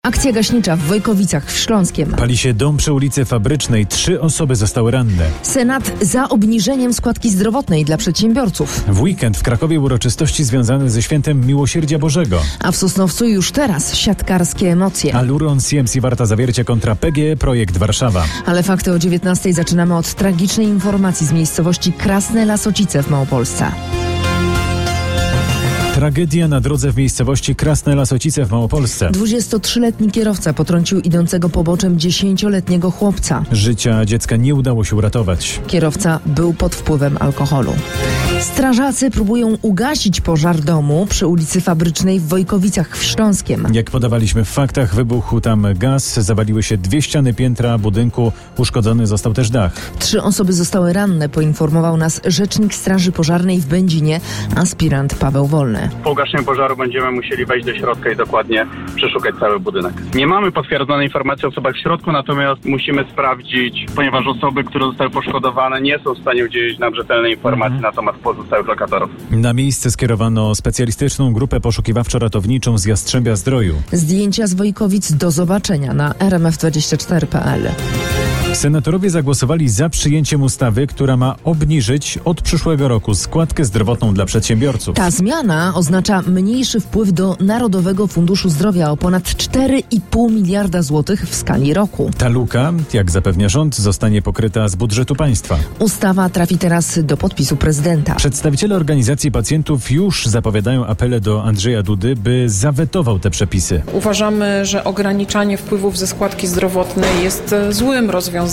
Akcja gaśnicza w Wojkowicach w Śląskiem. Pali się dom przy ulicy Fabrycznej. 3 osoby zostały ranne. Senat za obniżeniem składki zdrowotnej dla przedsiębiorców. W weekend w Krakowie uroczystości związane ze świętem Miłosierdzia Bożego. A w Sosnowcu już teraz siatkarskie emocje. Aluron, CMC Warta Zawiercie kontra PGE Projekt Warszawa. Ale fakty o 19:00 zaczynamy od tragicznej informacji z miejscowości Krasne Lasocice w Małopolsce. Tragedia na drodze w miejscowości Krasne Lasocice w Małopolsce. 23-letni kierowca potrącił idącego poboczem 10-letniego chłopca. Życia dziecka nie udało się uratować. Kierowca był pod wpływem alkoholu. Strażacy próbują ugasić pożar domu przy ulicy Fabrycznej w Wojkowicach w Śląskiem. Jak podawaliśmy w faktach, wybuchł tam gaz, zawaliły się 2 ściany piętra budynku, uszkodzony został też dach. 3 osoby zostały ranne, poinformował nas rzecznik Straży Pożarnej w Będzinie, aspirant Paweł Wolny. Po ugaszeniu pożaru będziemy musieli wejść do środka i dokładnie przeszukać cały budynek. Nie mamy potwierdzonej informacji o osobach w środku, natomiast musimy sprawdzić, ponieważ osoby, które zostały poszkodowane, nie są w stanie udzielić nam rzetelnej informacji na temat pozostałych lokatorów. Na miejsce skierowano specjalistyczną grupę poszukiwawczo-ratowniczą z Jastrzębia-Zdroju. Zdjęcia z Wojkowic do zobaczenia na rmf24.pl. Senatorowie zagłosowali za przyjęciem ustawy, która ma obniżyć od przyszłego roku składkę zdrowotną dla przedsiębiorców. Ta zmiana oznacza mniejszy wpływ do Narodowego Funduszu Zdrowia o ponad 4,5 miliarda złotych w skali roku. Ta luka, jak zapewnia rząd, zostanie pokryta z budżetu państwa. Ustawa trafi teraz do podpisu prezydenta. Przedstawiciele organizacji pacjentów już zapowiadają apele do Andrzeja Dudy, by zawetował te przepisy. Uważamy, że ograniczanie wpływów ze składki zdrowotnej jest złym rozwiązaniem,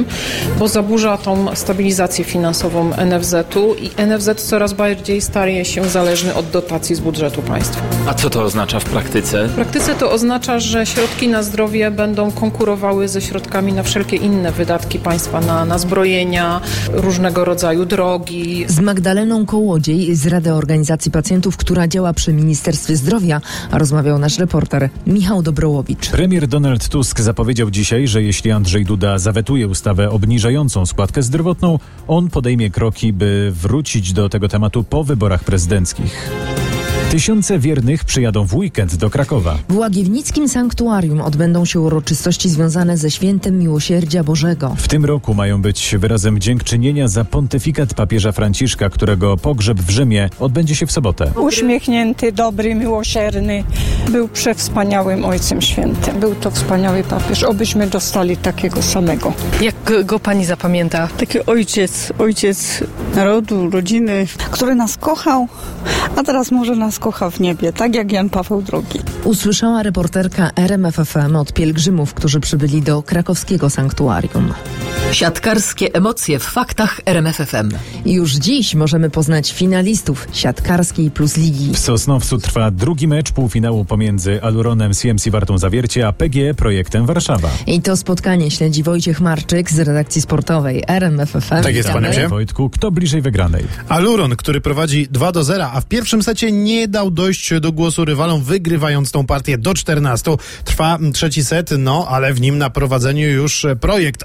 bo zaburza tą stabilizację finansową NFZ-u i NFZ coraz bardziej staje się zależny od dotacji z budżetu państwa. A co to oznacza w praktyce? W praktyce to oznacza, że środki na zdrowie będą konkurowały ze środkami na wszelkie inne wydatki państwa, na zbrojenia, różnego rodzaju drogi. Z Magdaleną Kołodziej z Rady Organizacji Pacjentów, która działa przy Ministerstwie Zdrowia, rozmawiał nasz reporter Michał Dobrołowicz. Premier Donald Tusk zapowiedział dzisiaj, że jeśli Andrzej Duda zawetuje ustawę obniżającą składkę zdrowotną, on podejmie kroki, by wrócić do tego tematu po wyborach prezydenckich. Tysiące wiernych przyjadą w weekend do Krakowa. W Łagiewnickim Sanktuarium odbędą się uroczystości związane ze świętem Miłosierdzia Bożego. W tym roku mają być wyrazem dziękczynienia za pontyfikat papieża Franciszka, którego pogrzeb w Rzymie odbędzie się w sobotę. Uśmiechnięty, dobry, miłosierny. Był przewspaniałym Ojcem Świętym. Był to wspaniały papież. Obyśmy dostali takiego samego. Jak go pani zapamięta? Taki ojciec narodu, rodziny, który nas kochał, a teraz może nas kocha w niebie, tak jak Jan Paweł II. Usłyszała reporterka RMF FM od pielgrzymów, którzy przybyli do krakowskiego sanktuarium. Siatkarskie emocje w faktach RMF FM. Już dziś możemy poznać finalistów siatkarskiej plus ligi. W Sosnowcu trwa drugi mecz półfinału pomiędzy Aluronem, CMC Wartą Zawiercie a PGE Projektem Warszawa. I to spotkanie śledzi Wojciech Marczyk z redakcji sportowej RMF FM. Tak jest, panie. Wojtku, kto bliżej wygranej? Aluron, który prowadzi 2-0, a w pierwszym secie nie dał dojść do głosu rywalom, wygrywając tą partię do 14. Trwa trzeci set, ale w nim na prowadzeniu już Projekt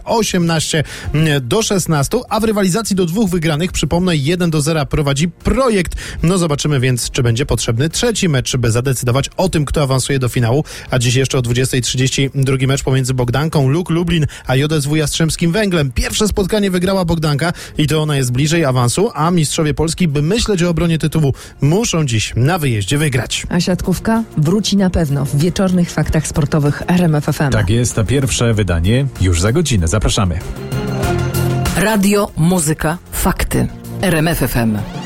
18-16, a w rywalizacji do 2 wygranych, przypomnę, 1-0 prowadzi Projekt. Zobaczymy więc, czy będzie potrzebny trzeci mecz, by zadecydować o tym, kto awansuje do finału. A dziś jeszcze o 20:30 drugi mecz pomiędzy Bogdanką, Luk Lublin, a JSW Jastrzębskim Węglem. Pierwsze spotkanie wygrała Bogdanka i to ona jest bliżej awansu, a mistrzowie Polski, by myśleć o obronie tytułu, muszą dziś na wyjeździe wygrać. A siatkówka wróci na pewno w wieczornych faktach sportowych RMF FM. Tak jest, a pierwsze wydanie już za godzinę. Zapraszamy. Radio, muzyka, fakty. RMF FM.